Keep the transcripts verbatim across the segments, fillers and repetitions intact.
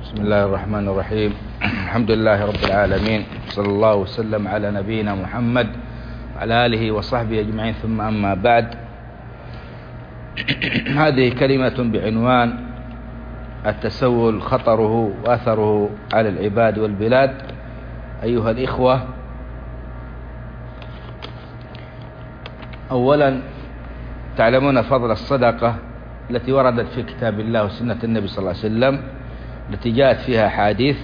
بسم الله الرحمن الرحيم. الحمد لله رب العالمين، صلى الله وسلم على نبينا محمد وعلى آله وصحبه أجمعين، ثم أما بعد. هذه كلمة بعنوان التسول خطره وأثره على العباد والبلاد. أيها الإخوة، أولا تعلمون فضل الصدقة التي وردت في كتاب الله وسنة النبي صلى الله عليه وسلم، التي جاءت فيها أحاديث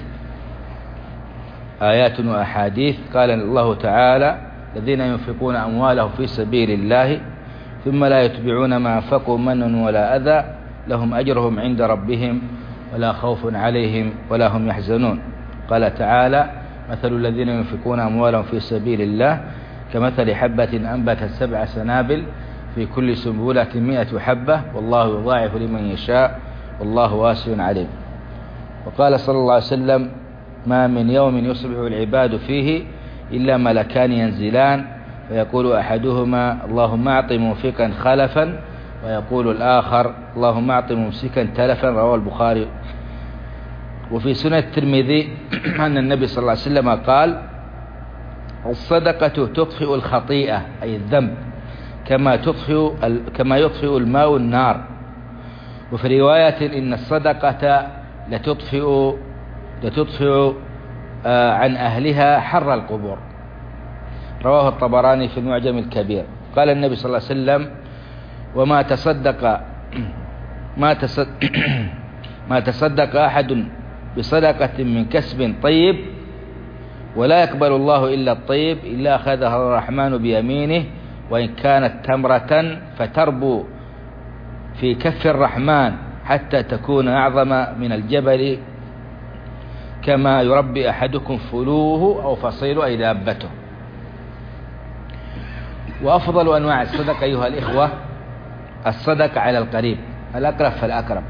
آيات وأحاديث. قال الله تعالى: الذين ينفقون أموالهم في سبيل الله ثم لا يتبعون ما أنفقوا منا ولا أذى لهم أجرهم عند ربهم ولا خوف عليهم ولا هم يحزنون. قال تعالى: مثل الذين ينفقون أموالهم في سبيل الله كمثل حبة أنبتت سبع سنابل في كل سنبلة مئة حبة والله يضاعف لمن يشاء والله واسع عليم. وقال صلى الله عليه وسلم: ما من يوم يصبح العباد فيه إلا ملكان ينزلان فيقول أحدهما: اللهم أعط منفقا خلفا، ويقول الآخر: اللهم أعط ممسكا تلفا. رواه البخاري. وفي سنة الترمذي أن النبي صلى الله عليه وسلم قال: الصدقة تطفئ الخطيئة أي الذنب كما تطفئ كما يطفئ الماء النار. وفي رواية: إن الصدقة لتطفئ لتطفئ عن أهلها حر القبور. رواه الطبراني في المعجم الكبير. قال النبي صلى الله عليه وسلم: وما تصدق ما تصدق ما تصدق أحد بصدقة من كسب طيب ولا يقبل الله إلا الطيب إلا أخذها الرحمن بيمينه وإن كانت تمرة فتربو في كف الرحمن حتى تكون أعظم من الجبل كما يربي أحدكم فلوه أو فصيله أي دابته. وأفضل أنواع الصدقة أيها الإخوة الصدقة على القريب، الأقرب فالأقرب،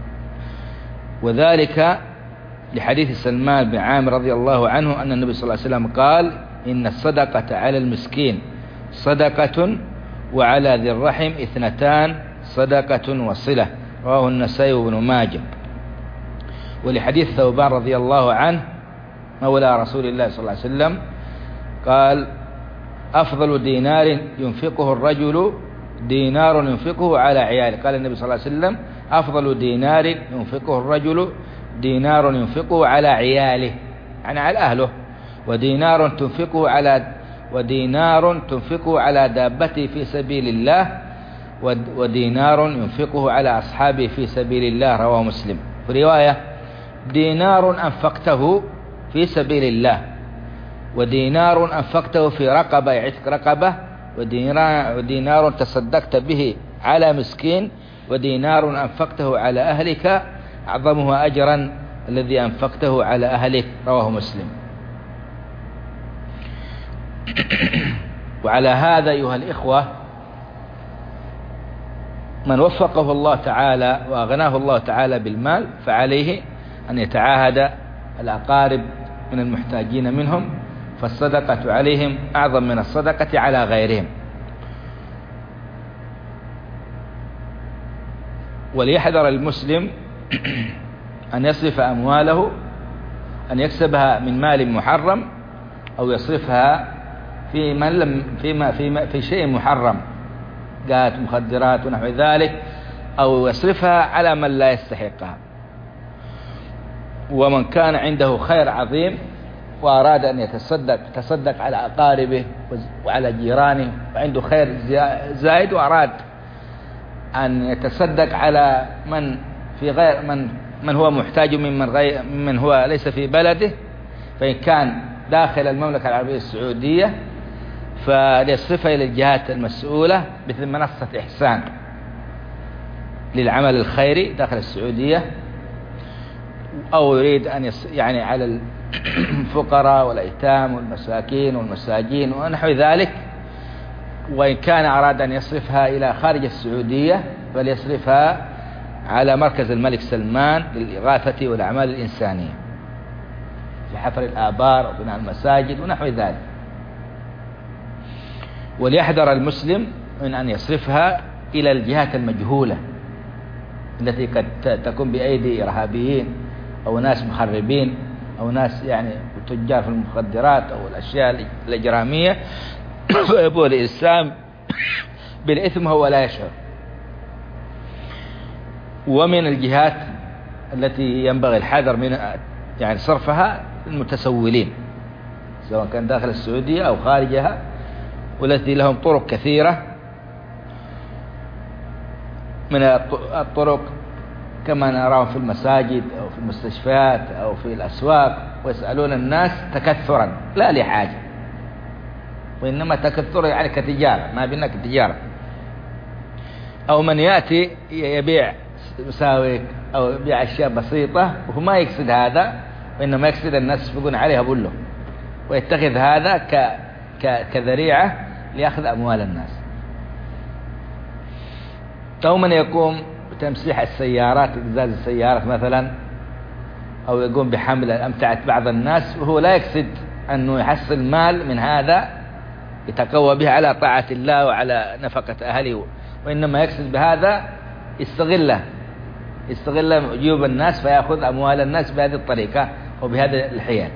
وذلك لحديث سلمان بن عامر رضي الله عنه أن النبي صلى الله عليه وسلم قال: إن الصدقة على المسكين صدقة وعلى ذي الرحم اثنتان صدقة وصلة. رواه النسائي وابن ماجه. ولحديث ثوبان رضي الله عنه مولى رسول الله صلى الله عليه وسلم قال: أفضل دينار ينفقه الرجل دينار ينفقه على عياله. قال النبي صلى الله عليه وسلم: أفضل دينار ينفقه الرجل دينار ينفقه على عياله، يعني على أهله، ودينار تنفقه على ودينار تنفقه على دابته في سبيل الله، ودينار ينفقه على أصحابه في سبيل الله. رواه مسلم. في رواية: دينار أنفقته في سبيل الله، ودينار أنفقته في رقبة يعتق رقبة، ودينار تصدقت به على مسكين، ودينار أنفقته على أهلك أعظمها أجرا الذي أنفقته على أهلك. رواه مسلم. وعلى هذا أيها الإخوة، من وفقه الله تعالى وأغناه الله تعالى بالمال فعليه أن يتعاهد الأقارب من المحتاجين منهم، فالصدقة عليهم أعظم من الصدقة على غيرهم. وليحذر المسلم أن يصرف أمواله، أن يكسبها من مال محرم أو يصرفها في من لم فيما في في شيء محرم، جاءت مخدرات ونحو ذلك، أو يصرفها على من لا يستحقها. ومن كان عنده خير عظيم وأراد أن يتصدق تصدق على أقاربه وعلى جيرانه، وعنده خير زائد وأراد أن يتصدق على من في غير من من هو محتاج ممن غير ممن هو ليس في بلده، فإن كان داخل المملكة العربية السعودية فليصرفها إلى الجهات المسؤولة مثل منصة إحسان للعمل الخيري داخل السعودية، أو يريد أن يص... يعني على الفقراء والأيتام والمساكين والمساجين ونحو ذلك. وإن كان أراد أن يصرفها إلى خارج السعودية فليصرفها على مركز الملك سلمان للإغاثة والأعمال الإنسانية في حفر الآبار وبناء المساجد ونحو ذلك. وليحذر المسلم من أن يصرفها إلى الجهات المجهولة التي قد تكون بأيدي إرهابيين أو ناس مخربين أو ناس يعني تجار في المخدرات أو الأشياء الإجرامية فيبوء الإنسان بالإثم هو لا يشعر. ومن الجهات التي ينبغي الحذر من يعني صرفها المتسولين سواء كان داخل السعودية أو خارجها، والتي لهم طرق كثيرة من الطرق كما نراهم في المساجد أو في المستشفيات أو في الأسواق، ويسألون الناس تكثرا لا لحاجة، وإنما تكثر يعني كتجارة، ما بينك تجارة. أو من يأتي يبيع مساوئ أو يبيع أشياء بسيطة وهو ما يقصد هذا، وإنما يقصد الناس يسبقون عليها بقوله، ويتخذ هذا ك... ك... كذريعة ليأخذ أموال الناس. أو من يقوم بتمسيح السيارات، إزاز السيارات مثلا، أو يقوم بحمل أمتعة بعض الناس وهو لا يقصد أنه يحصل مال من هذا يتقوى به على طاعة الله وعلى نفقة أهله، وإنما يقصد بهذا يستغله يستغل جيوب الناس فيأخذ أموال الناس بهذه الطريقة وبهذا الحيل.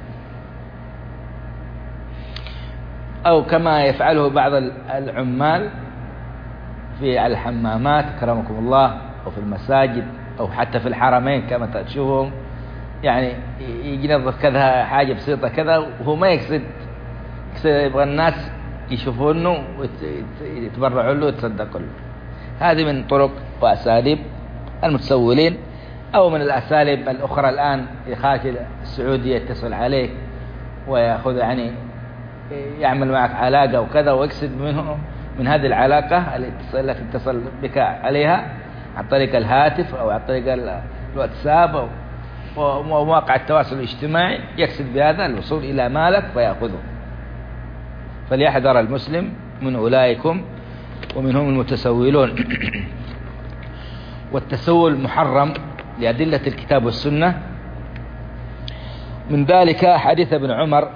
أو كما يفعله بعض العمال في الحمامات كرمكم الله، أو في المساجد، أو حتى في الحرمين كما تشوفهم، يعني ينظف كذا حاجة بسيطة كذا وهو ما يقصد يبغى الناس يشوفونه ويتبرعوا له ويتصدقوا له. هذه من طرق وأساليب المتسولين. أو من الأساليب الأخرى الآن خارج السعودية يتصل عليك ويأخذ يعني يعمل معك علاقة وكذا، ويقصد منه من هذه العلاقة التي اتصل بك عليها عن طريق الهاتف أو عن طريق الواتساب أو مواقع التواصل الاجتماعي، يقصد بهذا الوصول إلى مالك فيأخذه. فليحذر المسلم من أولئكم ومنهم المتسولون. والتسول محرم لأدلة الكتاب والسنة، من ذلك حديث ابن عمر: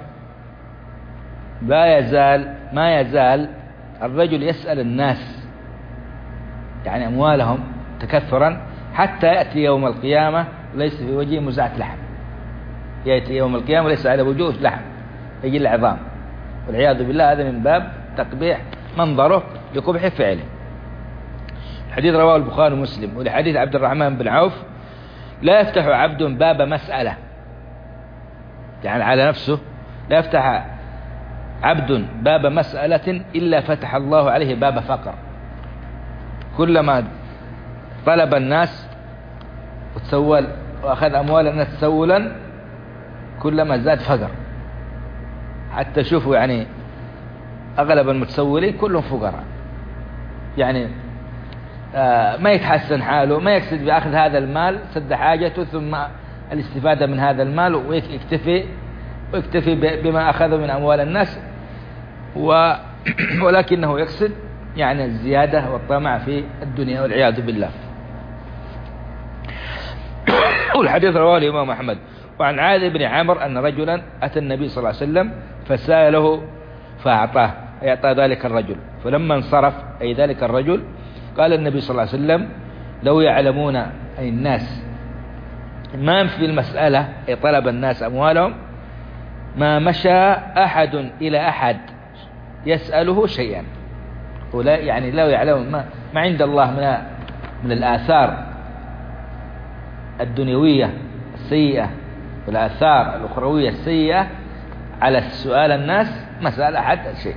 لا يزال ما يزال الرجل يسأل الناس يعني أموالهم تكثرا حتى يأتي يوم القيامة ليس في وجهه مزعة لحم. يأتي يوم القيامة ليس على وجوه لحم، يجي العظام، والعياذ بالله. هذا من باب تقبيح منظره لقبح فعله. الحديث رواه البخاري ومسلم. ولحديث عبد الرحمن بن عوف: لا يفتح عبد باب مسألة، يعني على نفسه، لا يفتح عبد باب مسألة إلا فتح الله عليه باب فقر. كلما طلب الناس وتسول وأخذ أموال الناس تسولا كلما زاد فقر. حتى شوفوا يعني أغلب المتسولين كلهم فقراء، يعني آه ما يتحسن حاله، ما يقصد بأخذ هذا المال سد حاجته ثم الاستفادة من هذا المال ويكتفي ويكتفي بما أخذه من أموال الناس، و ولكنه يقصد يعني الزيادة والطمع في الدنيا والعياذ بالله. والحديث رواه الإمام أحمد. وعن عادل بن عمرو أن رجلا أتى النبي صلى الله عليه وسلم فسأله فأعطاه، أعطى ذلك الرجل. فلما انصرف أي ذلك الرجل قال النبي صلى الله عليه وسلم: لو يعلمون أي الناس ما في المسألة أي طلب الناس أموالهم ما مشى أحد إلى أحد يسأله شيئا. ولا يعني لو يعلمون ما, ما عند الله من من الآثار الدنيوية السيئة والآثار الأخروية السيئة على سؤال الناس ما سأل أحد شيء.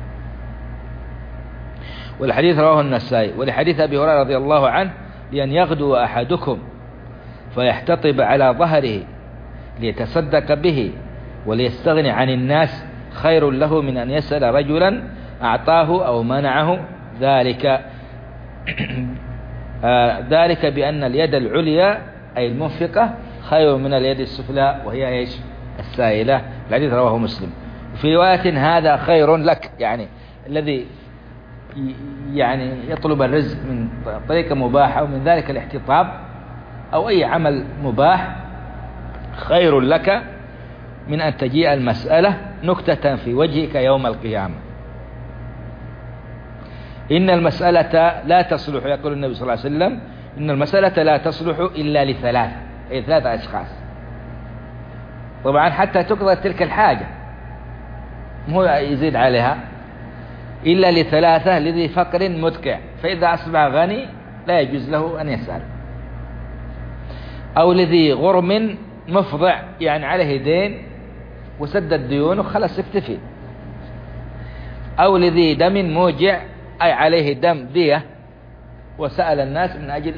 والحديث رواه النسائي. ولحديث أبي هريرة رضي الله عنه: لأن يغدو أحدكم فيحتطب على ظهره ليتصدق به وليستغني عن الناس خير له من أن يسأل رجلا أعطاه أو منعه ذلك آه ذلك بأن اليد العليا أي المنفقة خير من اليد السفلى وهي إيش؟ السائلة. الحديث رواه مسلم. في رواية: هذا خير لك، يعني الذي يعني يطلب الرزق من طريقة مباحة ومن ذلك الاحتطاب أو أي عمل مباح خير لك من أن تجيء المسألة نكتة في وجهك يوم القيامة. إن المسألة لا تصلح، يقول النبي صلى الله عليه وسلم: إن المسألة لا تصلح إلا لثلاث. أي ثلاثة أشخاص. طبعا حتى تقضى تلك الحاجة مو يزيد عليها إلا لثلاثة لذي فقر مدقع، فإذا أصبح غني لا يجوز له أن يسأل، أو لذي غرم مفضع يعني عليه دين وسد الديون وخلص اكتفي، أو لذي دم موجع أي عليه دم دية وسأل الناس من أجل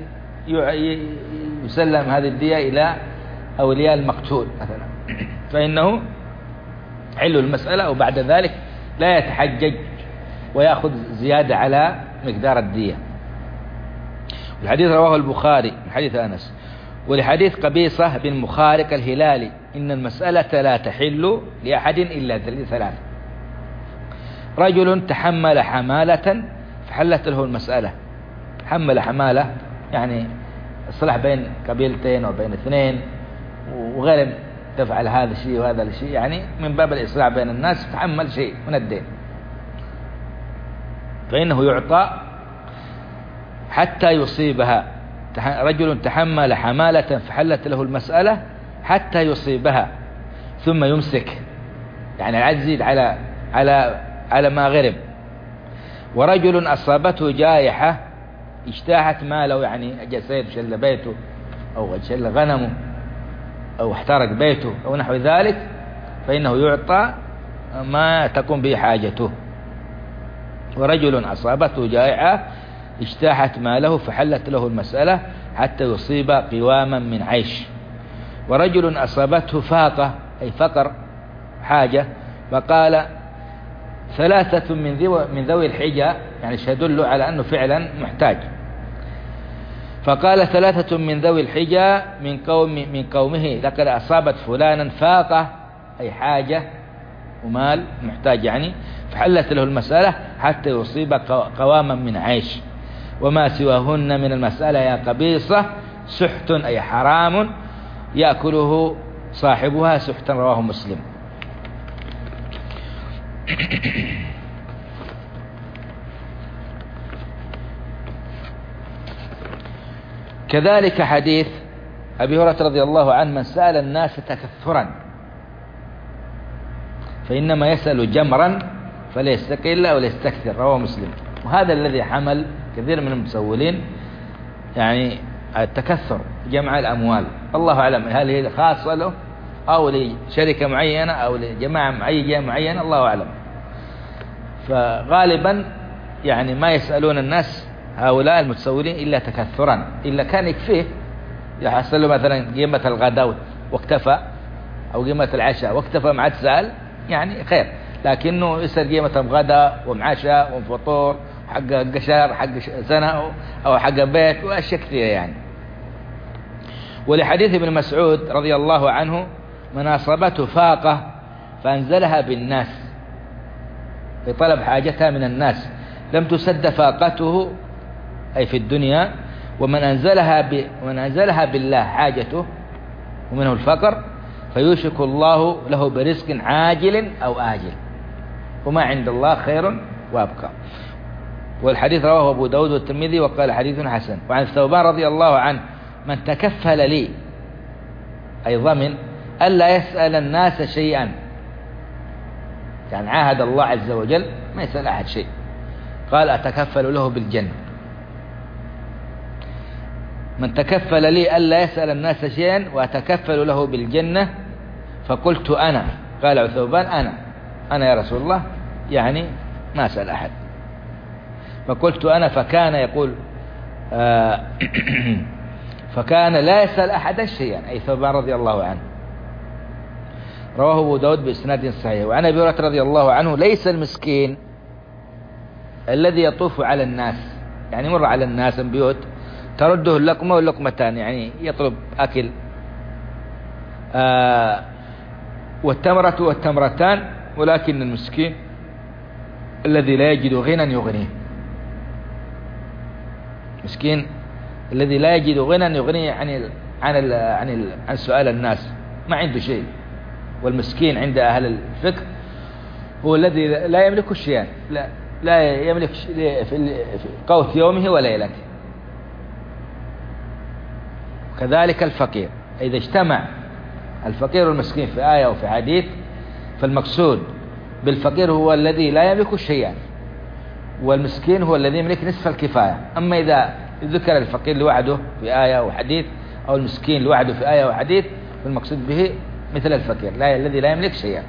يسلم هذه الدية إلى أولياء المقتول مثلا، فإنه حل المسألة، وبعد ذلك لا يتحجج ويأخذ زيادة على مقدار الدية. الحديث رواه البخاري من حديث أنس. ولحديث قبيصة بن مخارق الهلالي إن المسألة لا تحل لأحد إلا ثلاثة: رجل تحمل حمالة فحلت له المسألة. حمل حمالة يعني الصلح بين قبيلتين وبين اثنين وغير تفعل هذا الشيء وهذا الشيء، يعني من باب الإصلاح بين الناس تحمل شيء من الدين، فإنه يعطى حتى يصيبها. رجل تحمل حمالة فحلت له المسألة حتى يصيبها ثم يمسك، يعني العجز يزيد على على على ما غرم. ورجل أصابته جائحة اجتاحت ماله، يعني جسيد شل بيته أو شل غنمه أو احترق بيته أو نحو ذلك، فإنه يعطى ما تقوم به حاجته. ورجل أصابته جائحة اجتاحت ماله فحلت له المسألة حتى يصيب قواما من عيش. ورجل أصابته فاقة أي فقر حاجة، فقال ثلاثة من ذوي من ذوي الحجة، يعني يدل على أنه فعلا محتاج، فقال ثلاثة من ذوي الحجة من قوم من قومه لقد أصابت فلانا فاقة أي حاجة ومال محتاج يعني، فحلت له المسألة حتى يصيب قواما من عيش. وما سواهن من المسألة يا قبيصة سحت أي حرام يأكله صاحبها سحتا، رواه مسلم. كذلك حديث أبي هريرة رضي الله عنه: من سأل الناس تكثرا فإنما يسأل جمرا فليستقل أو ليستكثر، رواه مسلم. وهذا الذي حمل كثير من المتسولين، يعني التكثر جمع الأموال، الله أعلم هل هي خاصة له أو لشركة معينة أو لجماعة معينة، الله أعلم. فغالبا يعني ما يسألون الناس هؤلاء المتسولين إلا تكثرا، إلا كان يكفيه يحصل له مثلا قيمة الغداء واكتفى، أو قيمة العشاء واكتفى مع تسأل يعني خير، لكنه يسأل قيمة الغداء ومعشاء وفطور حق قشر حق سنة أو حق بيت وأشياء كثيرة يعني. ولحديث ابن مسعود رضي الله عنه: من أصابته فاقة فأنزلها بالناس في طلب حاجتها من الناس لم تسد فاقته أي في الدنيا، ومن أنزلها ب... ومن أنزلها بالله حاجته ومنه الفقر فيوشك الله له برزق عاجل أو آجل، وما عند الله خير وأبقى. والحديث رواه أبو داود والترمذي وقال حديث حسن. وعن ثوبان رضي الله عنه: من تكفل لي أي ضمن ألا يسأل الناس شيئا، يعني عاهد الله عز وجل ما يسأل أحد شيء، قال أتكفل له بالجنة. من تكفل لي ألا يسأل الناس شيئا وأتكفل له بالجنة فقلت أنا، قال ثوبان أنا أنا يا رسول الله، يعني ما أسأل أحد. فقلت أنا، فكان يقول آه فكان لا يسأل أحد شيئا، أي ثوبان رضي الله عنه. رواه أبو داود بإسناد صحيح. وعن أبي هريرة رضي الله عنه: ليس المسكين الذي يطوف على الناس، يعني مر على الناس بيوت ترده اللقمة واللقمتان، يعني يطلب أكل، آه والتمرة والتمرتان، ولكن المسكين الذي لا يجد غنى يغنيه. مسكين الذي لا يجد غنى يغنيه عن ال عن ال عن ال عن سؤال الناس، ما عنده شيء. والمسكين عند أهل الفقه هو الذي لا يملك شيئا، لا لا يملك في قوت يومه وليلته. كذلك الفقير إذا اجتمع الفقير والمسكين في آية وفي حديث فالمقصود بالفقير هو الذي لا يملك شيئا، والمسكين هو الذي يملك نصف الكفاية. أما إذا ذكر الفقير لوحده في آية وحديث أو المسكين لوحده في آية وحديث فالمقصود به مثل الفقير لا الذي لا يملك شيئا.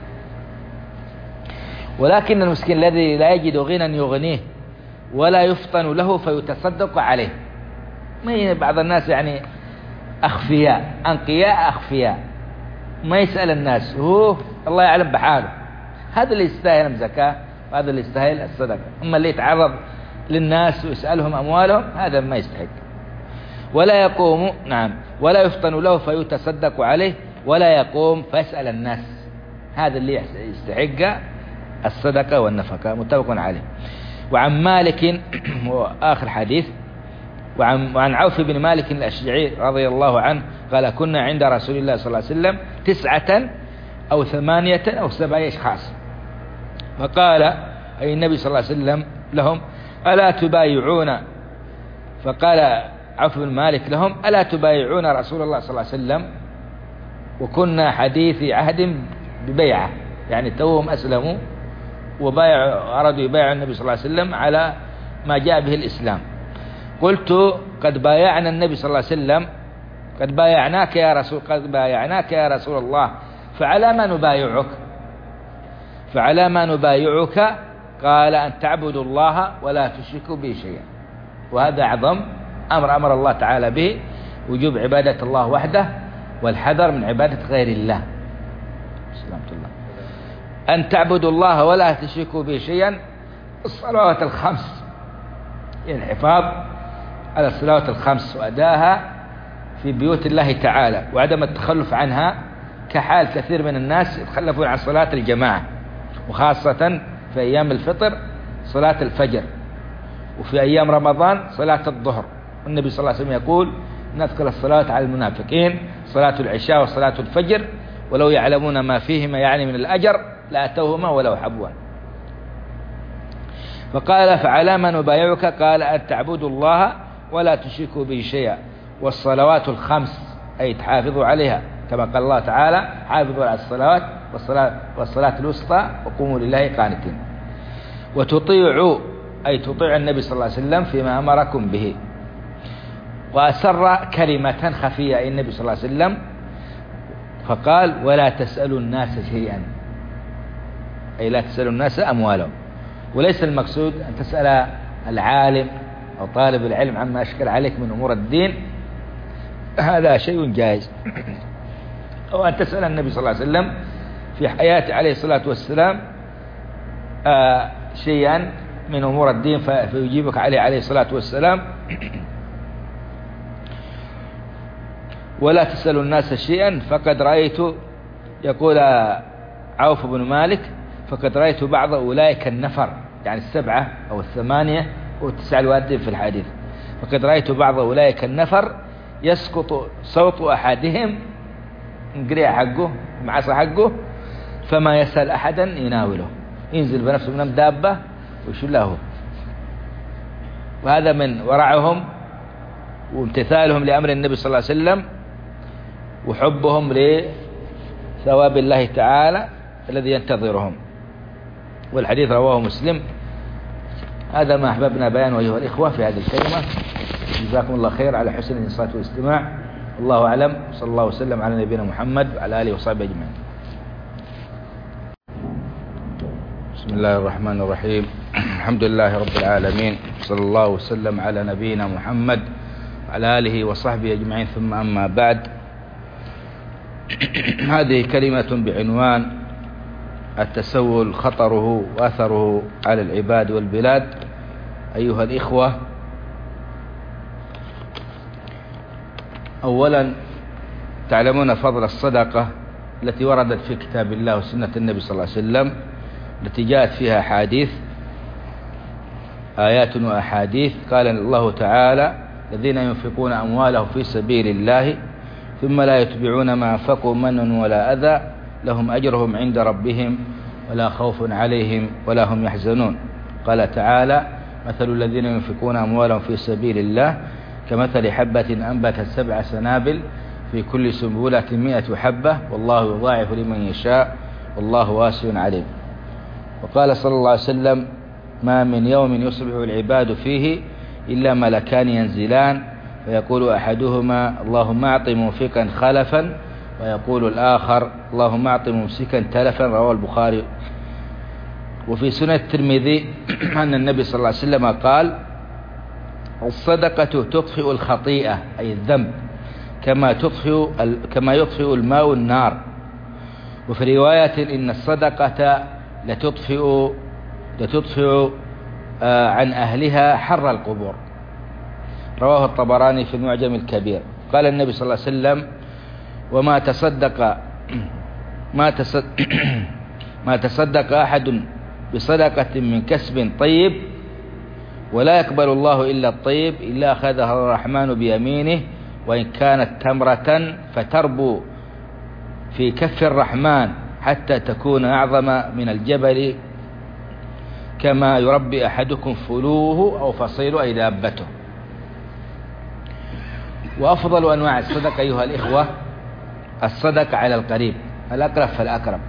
ولكن المسكين الذي لا يجد غنى يغنيه ولا يفطن له فيتصدق عليه. ما بعض الناس يعني أخفياء أنقياء أخفياء ما يسأل الناس، هو الله يعلم بحاله، هذا اللي يستاهل الزكاة وهذا اللي يستاهل الصدقة. أما اللي يتعرض للناس ويسألهم أموالهم هذا ما يستحق. ولا يقوم نعم ولا يفطن له فيتصدق عليه ولا يقوم فيسأل الناس، هذا اللي يستحق الصدقة والنفقة. متفق عليه. وعن مالك آخر حديث وعن, وعن عوف بن مالك الأشجعي رضي الله عنه قال كنا عند رسول الله صلى الله عليه وسلم تسعة أو ثمانية أو سبعة أشخاص، فقال أي النبي صلى الله عليه وسلم لهم ألا تبايعون، فقال عوف بن مالك لهم ألا تبايعون رسول الله صلى الله عليه وسلم، وكنا حديث عهد ببيعة، يعني توهم أسلموا وبايع أرادوا يبايعوا النبي صلى الله عليه وسلم على ما جاء به الإسلام. قلت قد بايعنا النبي صلى الله عليه وسلم، قد بايعناك يا رسول قد بايعناك يا رسول الله فعلى ما نبايعك فعلى ما نبايعك قال أن تعبدوا الله ولا تشركوا به شيئا. وهذا أعظم أمر أمر الله تعالى به، وجوب عبادة الله وحده والحذر من عبادة غير الله. سلامة الله. أن تعبدوا الله ولا تشركوا به شيئا، الصلوات الخمس، الحفاظ على الصلوات الخمس وأداها في بيوت الله تعالى وعدم التخلف عنها، كحال كثير من الناس يتخلفون عن صلاة الجماعة، وخاصة في أيام الفطر صلاة الفجر، وفي أيام رمضان صلاة الظهر. والنبي صلى الله عليه وسلم يقول نذكر الصلاة على المنافقين صلاة العشاء وصلاة الفجر ولو يعلمون ما فيهما يعني من الأجر لأتوهما ولو حبوا. فقال فعلى ما نبايعك قال أن تعبدوا الله ولا تشركوا به شيئا والصلوات الخمس، أي تحافظوا عليها كما قال الله تعالى حافظوا على الصلوات والصلاة, والصلاة الوسطى وقوموا لله قانتين، وتطيعوا أي تطيع النبي صلى الله عليه وسلم فيما أمركم به. وأسر كلمة خفية أي النبي صلى الله عليه وسلم فقال ولا تسألوا الناس شيئا، أي لا تسألوا الناس أموالهم. وليس المقصود أن تسأل العالم أو طالب العلم عما أشكل عليك من أمور الدين، هذا شيء جائز، أو أن تسأل النبي صلى الله عليه وسلم في حياته عليه الصلاة والسلام آه شيئا من أمور الدين فيجيبك عليه عليه الصلاة والسلام. ولا تسألوا الناس شيئا فقد رأيت، يقول عوف بن مالك فقد رأيت بعض أولئك النفر، يعني السبعة أو الثمانية والتسعة الواردين في الحديث، فقد رأيت بعض أولئك النفر يسقط صوت أحدهم قريع حقه معصى حقه فما يسأل أحدا يناوله، ينزل بنفسه من دابة ويشله. وهذا من ورعهم وامتثالهم لأمر النبي صلى الله عليه وسلم وحبهم لثواب الله تعالى الذي ينتظرهم. والحديث رواه مسلم. هذا ما أحببنا بيانه أيها الإخوة في هذه الكلمة. جزاكم الله خير على حسن الإنصات والاستماع. الله أعلم، صلى الله وسلم على نبينا محمد وعلى آله وصحبه أجمعين. بسم الله الرحمن الرحيم. الحمد لله رب العالمين، صلى الله وسلم على نبينا محمد وعلى آله وصحبه أجمعين، ثم أما بعد. هذه كلمة بعنوان التسول خطره وأثره على العباد والبلاد. أيها الإخوة، أولا تعلمون فضل الصدقة التي وردت في كتاب الله وسنة النبي صلى الله عليه وسلم، التي جاءت فيها حديث آيات وأحاديث. قال الله تعالى الذين ينفقون أموالهم في سبيل الله ثم لا يتبعون ما أنفقوا منا ولا أذى لهم أجرهم عند ربهم ولا خوف عليهم ولا هم يحزنون. قال تعالى مثل الذين ينفقون أموالهم في سبيل الله كمثل حبة أنبتت سبع سنابل في كل سنبلة مئة حبة والله يضاعف لمن يشاء والله واسع عليم. وقال صلى الله عليه وسلم: ما من يوم يصبح العباد فيه إلا ملكان ينزلان فيقول أحدهما: اللهم أعط منفقا خلفا، ويقول الآخر: اللهم أعط ممسكا تلفا. رواه البخاري. وفي سنة الترمذي أن النبي صلى الله عليه وسلم قال: الصدقة تطفئ الخطيئة أي الذنب كما تطفئ كما يطفئ الماء النار. وفي رواية: إن الصدقة لتطفئ لتطفئ عن أهلها حر القبور. رواه الطبراني في المعجم الكبير. قال النبي صلى الله عليه وسلم: وما تصدق ما تصدق ما تصدق أحد بصدقة من كسب طيب ولا يقبل الله إلا الطيب إلا أخذها الرحمن بيمينه وإن كانت تمرة فتربو في كف الرحمن حتى تكون أعظم من الجبل كما يربي أحدكم فلوه أو فصيله أي دابته. وأفضل أنواع الصدقة أيها الإخوة الصدقة على القريب، الأقرب فالأقرب،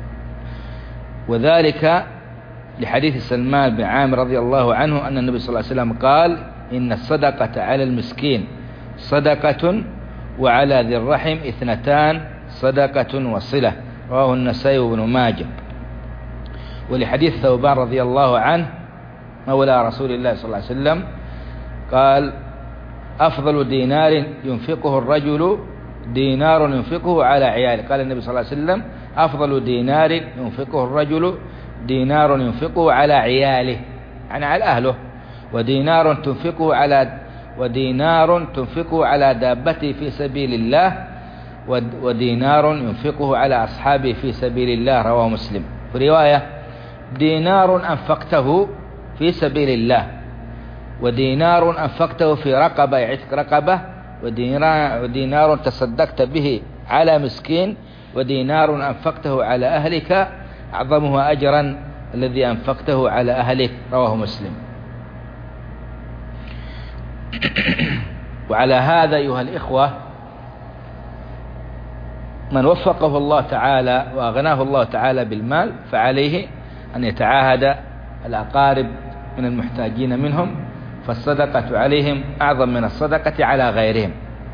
وذلك لحديث سلمان بن عامر رضي الله عنه أن النبي صلى الله عليه وسلم قال: إن الصدقة على المسكين صدقة وعلى ذي الرحم اثنتان صدقة وصلة. رواه النسائي وابن ماجه. ولحديث ثوبان رضي الله عنه مولى رسول الله صلى الله عليه وسلم قال: أفضل دينار ينفقه الرجل دينار ينفقه على عياله. قال النبي صلى الله عليه وسلم: أفضل دينار ينفقه الرجل دينار ينفقه على عياله يعني على أهله، ودينار تنفقه على ودينار تنفقه على دابته في سبيل الله، ودينار ينفقه على أصحابه في سبيل الله. رواه مسلم. في رواية: دينار أنفقته في سبيل الله، ودينار أنفقته في رقبة يعتق رقبة، ودينار, ودينار تصدقت به على مسكين، ودينار أنفقته على أهلك أعظمها أجرا الذي أنفقته على أهلك. رواه مسلم. وعلى هذا أيها الإخوة من وفقه الله تعالى وأغناه الله تعالى بالمال فعليه أن يتعاهد الأقارب من المحتاجين منهم، فالصدقة عليهم أعظم من الصدقة على غيرهم.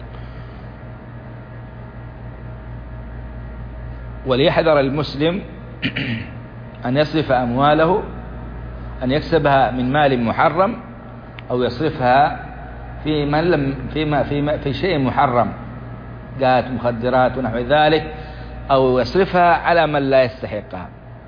وليحذر المسلم أن يصرف أمواله، أن يكسبها من مال محرم أو يصرفها في من لم فيما فيما في شيء محرم جاءت مخدرات ونحو ذلك، أو يصرفها على من لا يستحقها.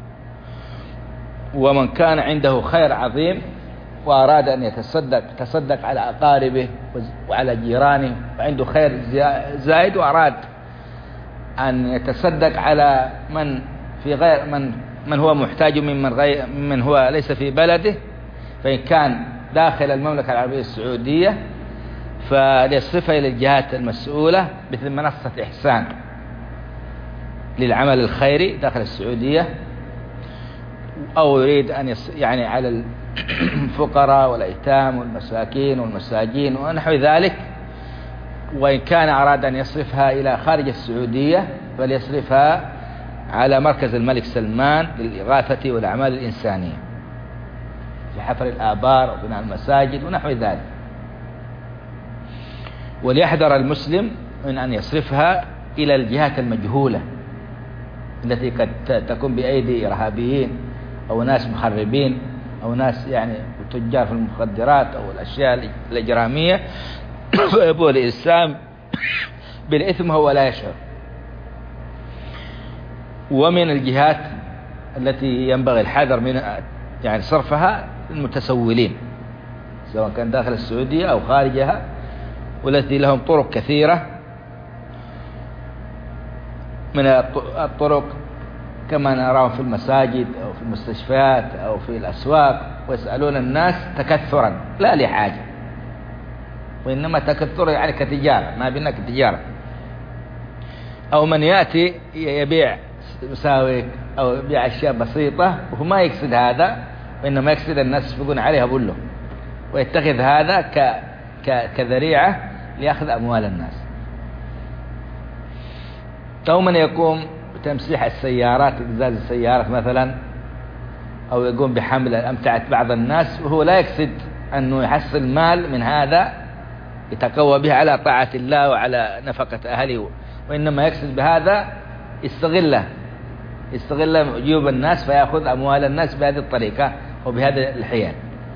ومن كان عنده خير عظيم وأراد أن يتصدق تصدق على أقاربه وعلى جيرانه، وعنده خير زائد وأراد أن يتصدق على من في غير من من هو محتاج ممن غير ممن هو ليس في بلده، فإن كان داخل المملكة العربية السعودية فليصرفها إلى الجهات المسؤولة مثل منصة إحسان للعمل الخيري داخل السعودية، أو يريد أن يص... يعني على الفقراء والأيتام والمساكين والمساجين ونحو ذلك. وإن كان أراد أن يصرفها إلى خارج السعودية فليصرفها على مركز الملك سلمان للإغاثة والأعمال الإنسانية في حفر الآبار وبناء المساجد ونحو ذلك. وليحذر المسلم من أن يصرفها إلى الجهات المجهولة التي قد تكون بأيدي إرهابيين أو ناس مخربين أو ناس يعني تجار في المخدرات أو الأشياء الإجرامية، فيبوء الإنسان بالإثم هو لا يشعر. ومن الجهات التي ينبغي الحذر من يعني صرفها المتسولين سواء كان داخل السعودية أو خارجها، والتي لهم طرق كثيرة من الطرق كما نراهم في المساجد أو في المستشفيات أو في الأسواق، ويسألون الناس تكثرا لا لحاجة، وإنما تكثر يعني كتجارة، ما بينك تجارة. أو من يأتي يبيع مساوئ أو يبيع أشياء بسيطة وهو ما يقصد هذا، وإنما يقصد الناس يفقون عليها بله، ويتخذ هذا ك... ك... كذريعة ليأخذ أموال الناس. أو من يقوم بتمسيح السيارات، إزاز السيارات مثلا، أو يقوم بحمل أمتعة بعض الناس، وهو لا يقصد أنه يحصل مال من هذا يتقوى به على طاعة الله وعلى نفقة أهله، وإنما يقصد بهذا يستغله يستغل جيوب الناس فيأخذ أموال الناس بهذه الطريقة وبهذه الحيل.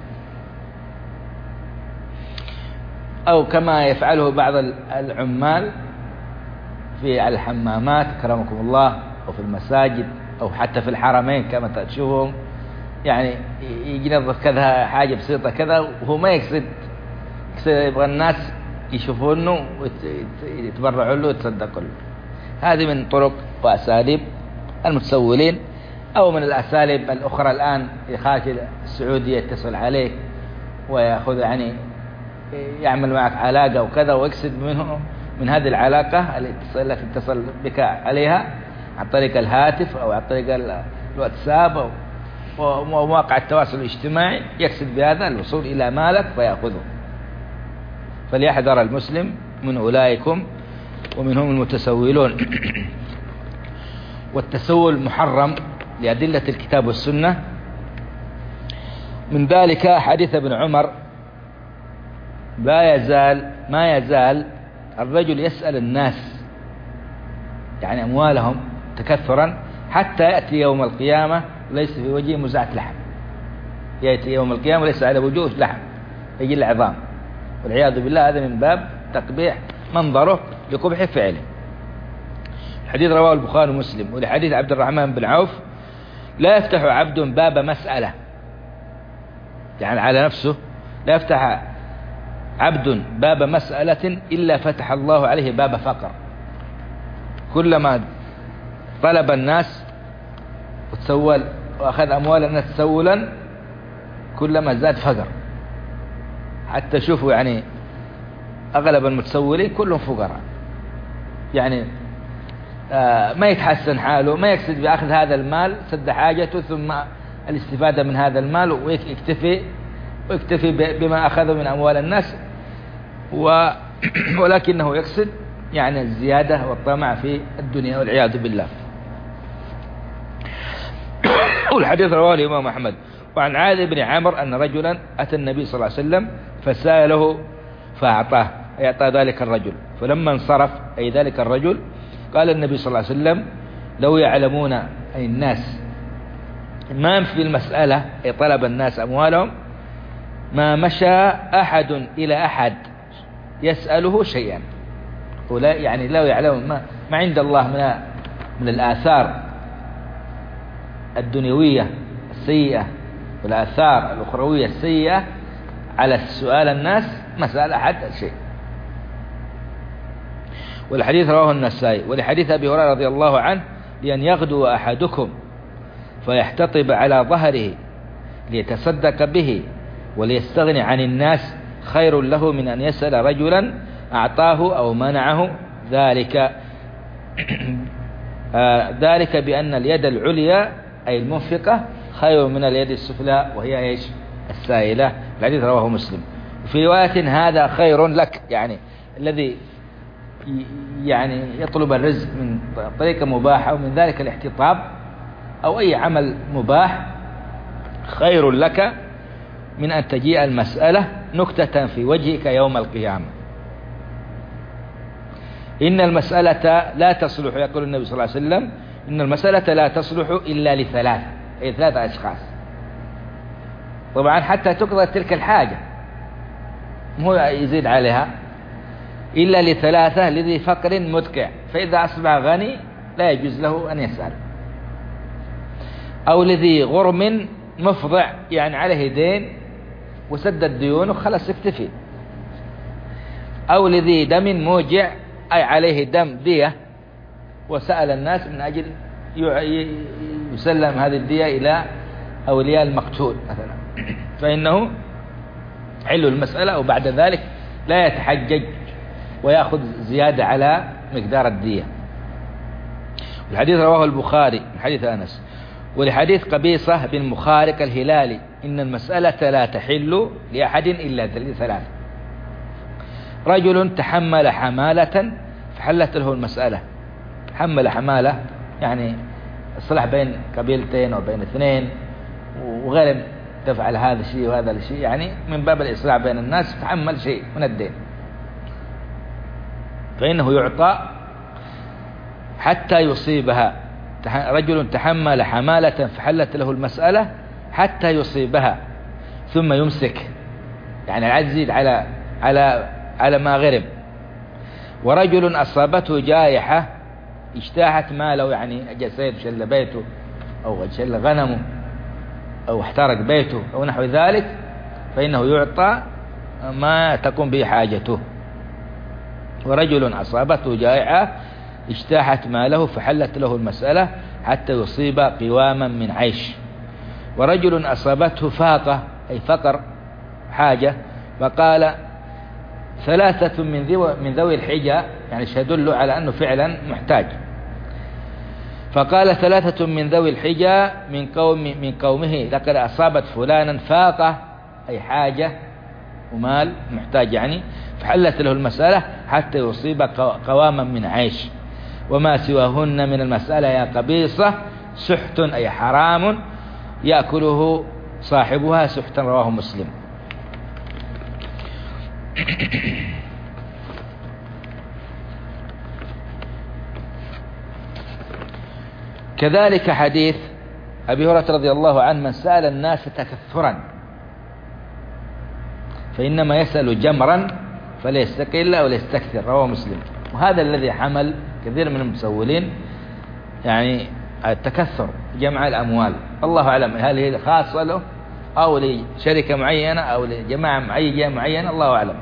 أو كما يفعله بعض العمال في الحمامات كرمكم الله، أو في المساجد، أو حتى في الحرمين كما تشوفهم، يعني ينظف كذا حاجة بسيطة كذا، وهو ما يقصد يبغى الناس يشوفونه ويتبرعوا له ويتصدقوا له. هذه من طرق وأساليب المتسولين. أو من الأساليب الأخرى الآن خارج السعودية يتصل عليك ويأخذ يعني يعمل معك علاقة وكذا، ويقصد منه من هذه العلاقة التي اتصل بك عليها عن طريق الهاتف أو عن طريق الواتساب أو مواقع التواصل الاجتماعي، يقصد بهذا الوصول إلى مالك فيأخذه. فليحذر المسلم من أولئكم ومنهم المتسولون. والتسول محرم لأدلة الكتاب والسنة. من ذلك حديث ابن عمر: لا يزال ما يزال الرجل يسأل الناس يعني أموالهم تكثرا حتى يأتي يوم القيامة ليس في وجهه مزعة لحم. يأتي يوم القيامة ليس على وجوه لحم، يجي العظام، والعياذ بالله. هذا من باب تقبيح منظره لقبح فعله. الحديث رواه البخاري ومسلم. ولحديث عبد الرحمن بن عوف: لا يفتح عبد باب مسألة، يعني على نفسه، لا يفتح عبد باب مسألة إلا فتح الله عليه باب فقر. كلما طلب الناس وتسول وأخذ أموال الناس تسولا كلما زاد فقر. حتى شوفوا يعني أغلب المتسولين كلهم فقراء، يعني آه ما يتحسن حاله، ما يقصد بأخذ هذا المال سد حاجته ثم الاستفادة من هذا المال، ويكتفي ويكتفي بما أخذه من أموال الناس، و ولكنه يقصد يعني الزيادة والطمع في الدنيا والعياذ بالله. والحديث رواه الإمام أحمد. وعن عادل بن عمرو أن رجلا أتى النبي صلى الله عليه وسلم فسأله فأعطاه، أعطى ذلك الرجل. فلما انصرف أي ذلك الرجل قال النبي صلى الله عليه وسلم: لو يعلمون أي الناس ما في المسألة أي طلب الناس أموالهم ما مشى أحد إلى أحد يسأله شيئا. ولا يعني لو يعلمون ما, ما عند الله من من الآثار الدنيوية السيئة والآثار الأخروية السيئة على سؤال الناس ما سأل أحد شيء. والحديث رواه النسائي. ولحديث أبي هريرة رضي الله عنه: لأن يغدو أحدكم فيحتطب على ظهره ليتصدق به وليستغني عن الناس خير له من أن يسأل رجلا أعطاه أو منعه ذلك آه ذلك بأن اليد العليا أي المنفقة خير من اليد السفلى وهي إيش؟ السائلة. الحديث رواه مسلم. في رواية: هذا خير لك، يعني الذي يعني يطلب الرزق من طريقة مباحة ومن ذلك الاحتطاب أو أي عمل مباح خير لك من أن تجيء المسألة نكتة في وجهك يوم القيامة. إن المسألة لا تصلح، يقول النبي صلى الله عليه وسلم: إن المسألة لا تصلح إلا لثلاث، أي ثلاثة أشخاص. طبعا حتى تقضى تلك الحاجة مو يزيد عليها، إلا لثلاثة: لذي فقر مدقع فإذا أصبح غني لا يجوز له أن يسأل، أو لذي غرم مفضع يعني عليه دين وسد الديون وخلص اكتفي، أو لذي دم موجع أي عليه دم دية وسأل الناس من أجل يسلم هذه الدية إلى أولياء المقتول مثلا، فإنه حل المسألة وبعد ذلك لا يتحجج ويأخذ زيادة على مقدار الدية. الحديث رواه البخاري من حديث أنس. ولحديث قبيصة بن مخارق الهلالي: إن المسألة لا تحل لأحد إلا ثلاثة: رجل تحمل حمالة فحلت له المسألة حمل حمالة يعني الصلح بين قبيلتين أو بين اثنين وغرم تفعل هذا الشيء وهذا الشيء، يعني من باب الإصلاح بين الناس تحمل شيء من الدين، فإنه يعطى حتى يصيبها. رجل تحمل حمالة فحلت له المسألة حتى يصيبها ثم يمسك، يعني العجز يزيد على على على ما غرم. ورجل أصابته جائحة اجتاحت ماله، يعني أجى سيد شل بيته أو شل غنمه أو احترق بيته أو نحو ذلك، فإنه يعطى ما تقوم به حاجته. ورجل أصابته جائحة اجتاحت ماله فحلت له المسألة حتى يصيب قواما من عيش. ورجل أصابته فاقة أي فقر حاجة، فقال ثلاثة من ذوي من ذوي الحجة، يعني يدل على أنه فعلا محتاج. فقال ثلاثة من ذوي الحجة من قوم من قومه لقد أصابت فلانا فاقة أي حاجة ومال محتاج، يعني فحلت له المسألة حتى يصيب قواما من عيش. وما سواهن من المسألة يا قبيصة سحت أي حرام يأكله صاحبها سحتا، رواه مسلم. كذلك حديث أبي هريرة رضي الله عنه: من سأل الناس تكثرا فإنما يسأل جمرا فليستقل أو ليستكثر، رواه مسلم. وهذا الذي حمل كثير من المتسولين، يعني التكثر جمع الأموال، الله أعلم هل هي خاصة له أو لشركة معينة أو لجماعة معينة، الله أعلم.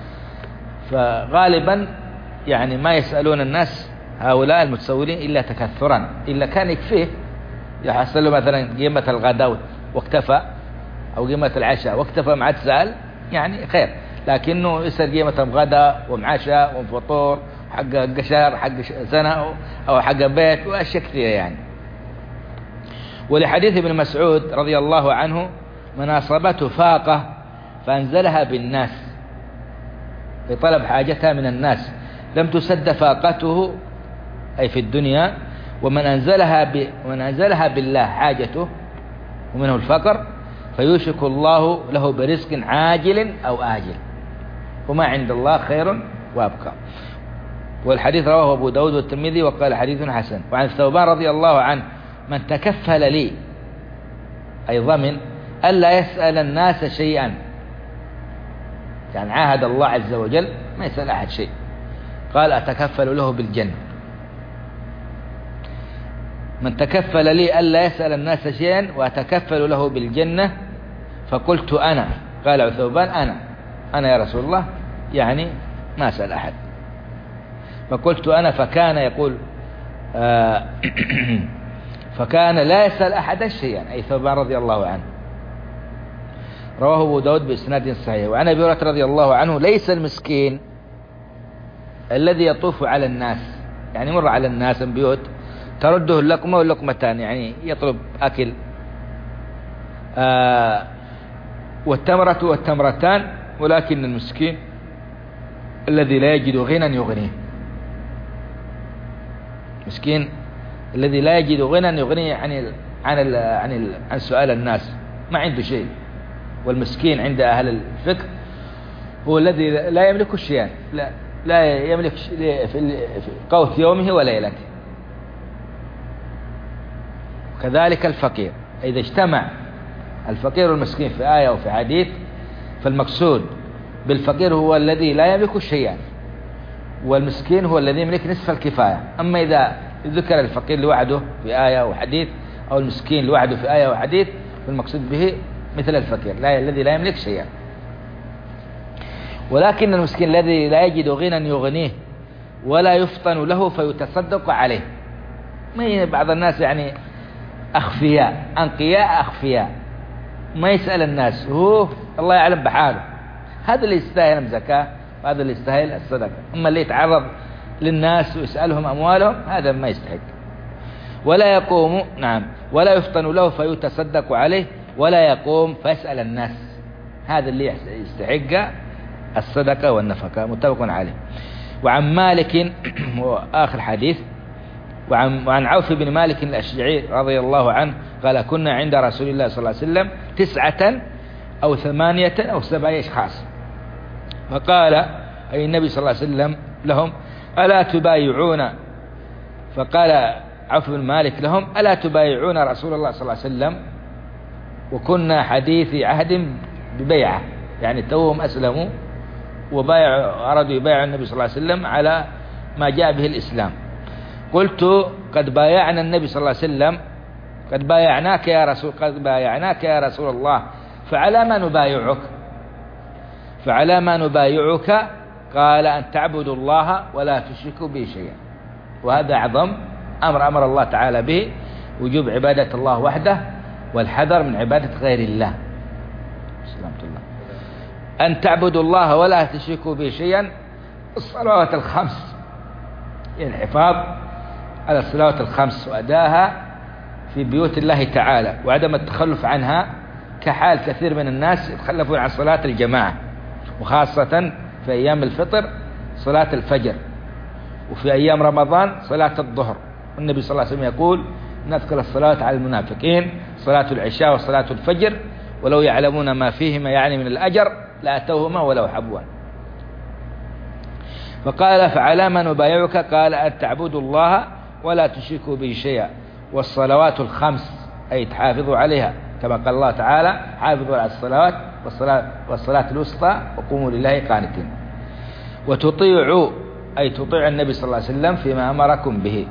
فغالبا يعني ما يسألون الناس هؤلاء المتسولين إلا تكثرا، إلا كان يكفيه يحصل له مثلا قيمة الغداء واكتفى، أو قيمة العشاء واكتفى مع تسأل، يعني خير. لكنه يسأل قيمة غداء ومعشاء وفطور حق قشار حق سنة أو حق بيت وأشياء كثيرة يعني. ولحديث ابن مسعود رضي الله عنه: من أصابته فاقة فأنزلها بالناس، لطلب حاجتها من الناس لم تسد فاقته أي في الدنيا، ومن أنزلها ب... ومن أنزلها بالله حاجته ومنه الفقر فيوشك الله له برزق عاجل أو آجل، وما عند الله خير وأبقى. والحديث رواه أبو داود والترمذي وقال حديث حسن. وعن ثوبان رضي الله عنه: من تكفل لي أي ضمن ألا يسأل الناس شيئا، يعني عاهد الله عز وجل ما يسأل أحد شيء، قال أتكفل له بالجنة. من تكفل لي ألا يسأل الناس شيئا وأتكفل له بالجنة فقلت أنا، قال ثوبان أنا أنا يا رسول الله، يعني ما أسأل أحد. فقلت أنا، فكان يقول آه فكان لا يسأل أحد شيئا، أي ثوبان رضي الله عنه. رواه أبو داود بإسناد صحيح. وعن أبي هريرة رضي الله عنه: ليس المسكين الذي يطوف على الناس، يعني مر على الناس بيوت ترده اللقمة واللقمتان، يعني يطلب أكل، آه والتمرة والتمرتان، ولكن المسكين الذي لا يجد غنى يغنيه، مسكين الذي لا يجد غنى يغنيه عن ال عن ال عن ال عن سؤال الناس، ما عنده شيء. والمسكين عند أهل الفقه هو الذي لا يملك شيئا، لا لا يملك في قوت يومه وليلته. كذلك الفقير، إذا اجتمع الفقير والمسكين في آية وفي حديث، فالمقصود بالفقير هو الذي لا يملك شيئا، والمسكين هو الذي يملك نصف الكفاية. أما إذا ذكر الفقير لوحده في آية وحديث أو المسكين لوحده في آية وحديث، فالمقصود به مثل الفقير لا الذي لا يملك شيئا. ولكن المسكين الذي لا يجد غنى يغنيه ولا يفطن له فيتصدق عليه. ما بعض الناس يعني أخفياء أنقياء أخفياء، ما يسأل الناس، هو الله يعلم بحاله، هذا اللي يستاهل الزكاة وهذا اللي يستاهل الصدقة. أما اللي يتعرض للناس ويسألهم أموالهم هذا ما يستحق. ولا يقوم نعم ولا يفطن له فيتصدق عليه، ولا يقوم فيسأل الناس، هذا اللي يستحق الصدقة والنفقة. متفق عليه. وعن مالك آخر حديث وعن, وعن عوف بن مالك الأشجعي رضي الله عنه قال كنا عند رسول الله صلى الله عليه وسلم تسعة أو ثمانية أو سبعة أشخاص، فقال أي النبي صلى الله عليه وسلم لهم ألا تبايعون، فقال عوف بن مالك لهم ألا تبايعون رسول الله صلى الله عليه وسلم، وكنا حديث عهد ببيعة، يعني توهم أسلموا وبايعوا، أرادوا يبايعوا النبي صلى الله عليه وسلم على ما جاء به الإسلام. قلت قد بايعنا النبي صلى الله عليه وسلم، قد بايعناك يا رسول قد بايعناك يا رسول الله، فعلى ما نبايعك فعلى ما نبايعك قال أن تعبدوا الله ولا تشركوا به شيئا. وهذا أعظم أمر أمر الله تعالى به، وجوب عبادة الله وحده والحذر من عبادة غير الله. سلامة الله. أن تعبدوا الله ولا تشركوا به شيئا، الصلوات الخمس، يعني الحفاظ على الصلوات الخمس وأداها في بيوت الله تعالى، وعدم التخلف عنها، كحال كثير من الناس يتخلفون عن صلاة الجماعة، وخاصة في أيام الفطر صلاة الفجر، وفي أيام رمضان صلاة الظهر. والنبي صلى الله عليه وسلم يقول نذكر الصلاة على المنافقين صلاة العشاء وصلاة الفجر ولو يعلمون ما فيهما يعني من الأجر لأتوهما ولو حبوا. فقال فعلى ما نبايعك قال أن تعبدوا الله ولا تشركوا به شيئا، والصلوات الخمس أي تحافظوا عليها، كما قال الله تعالى حافظوا على الصلوات والصلاة, والصلاة الوسطى وقوموا لله قانتين، وتطيعوا أي تطيع النبي صلى الله عليه وسلم فيما أمركم به.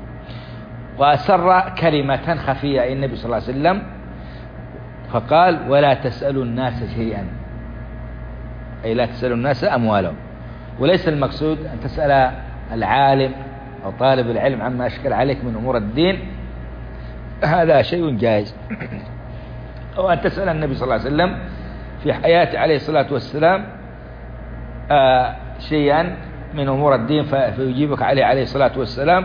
وأسر كلمة خفية أي النبي صلى الله عليه وسلم فقال ولا تسألوا الناس شيئا، أي لا تسألوا الناس أموالهم. وليس المقصود أن تسأل العالم أو طالب العلم عما أشكل عليك من أمور الدين، هذا شيء جائز، أو أن تسأل النبي صلى الله عليه وسلم في حياته عليه الصلاة والسلام آه شيئا من أمور الدين فيجيبك عليه عليه الصلاة والسلام.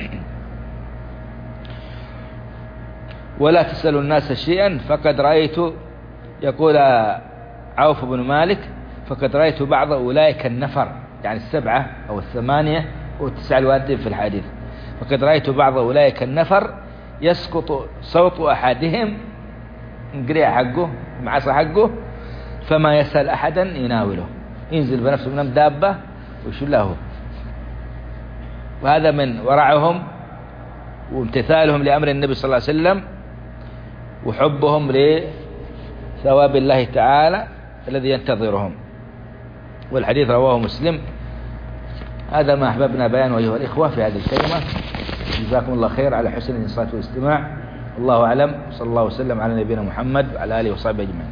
ولا تسألوا الناس شيئا، فقد رأيت يقول عوف بن مالك فقد رأيت بعض أولئك النفر، يعني السبعة أو الثمانية والتسعة الواردين في الحديث، فقد رأيت بعض أولئك النفر يسقط صوت أحدهم نقريع حقه معصى حقه فما يسأل أحدا يناوله، ينزل بنفسه من دابة ويشله. وهذا من ورعهم وامتثالهم لأمر النبي صلى الله عليه وسلم وحبهم لثواب الله تعالى الذي ينتظرهم. والحديث رواه مسلم. هذا ما أحببنا بيانه أيها الإخوة في هذه الكلمة. جزاكم الله خير على حسن الإنصات والاستماع. الله أعلم، صلى الله وسلم على نبينا محمد وعلى آله وصحبه أجمعين.